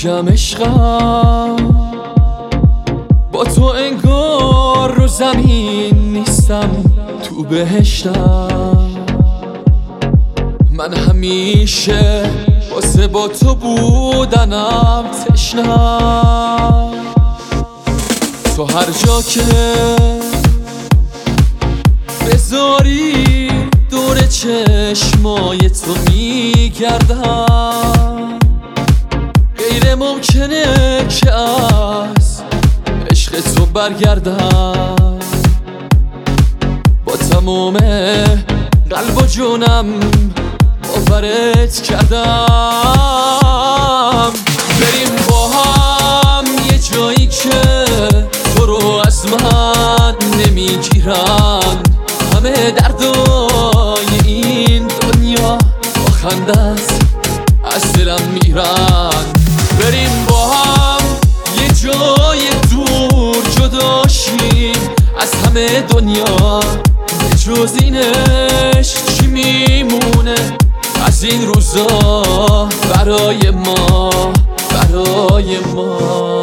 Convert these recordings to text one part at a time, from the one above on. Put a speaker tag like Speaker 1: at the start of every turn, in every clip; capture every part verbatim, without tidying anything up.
Speaker 1: میگم عشقم با تو انگار رو زمین نیستم تو بهشتم. من همیشه واسه با تو بودنم تشنم. تو هر جا که بذاری دور چشمای تو میگردم. غیر ممکنه که از عشق تو برگردم. با تموم قلب و جونم باورت کردم. بریم با هم یه جایی که تو رو از من نمیگیرن. همه دردای این دنیا با خندت از دلم میرن. بریم با هم یه جای دور جداشیم از همه دنیا. به جز این عشق چی میمونه از این روزا برای ما، برای ما.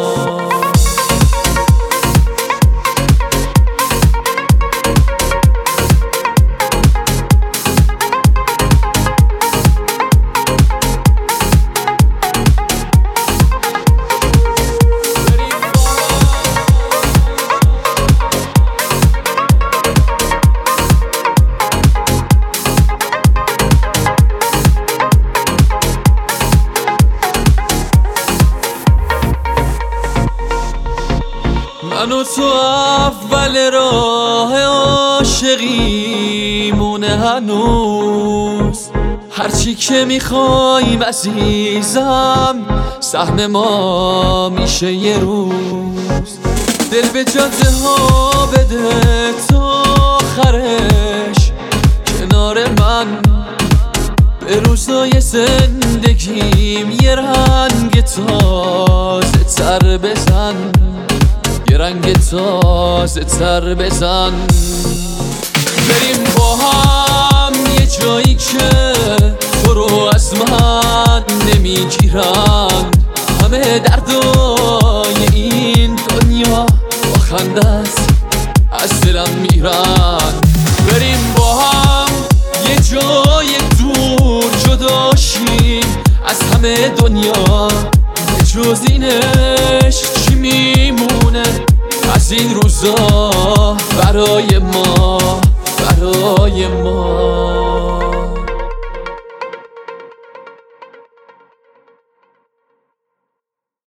Speaker 1: من و تو اول راه عاشقیمونه هنوز. هرچی که میخوایم عزیزم سهم ما میشه یه روز. دل به جاده ها بده تا آخرش کنار من. به روزای زندگیم یه رنگ تازه تر بزن، یه رنگ تازه تر بزن. بریم با هم یه جایی که تو رو از من نمیگیرن. همه دردای این دنیا با خندت از دلم میرن. بریم با هم یه جای دور جداشیم از همه دنیا. به جز این عشق چی میمونه از این روزا برای ما، برای ما.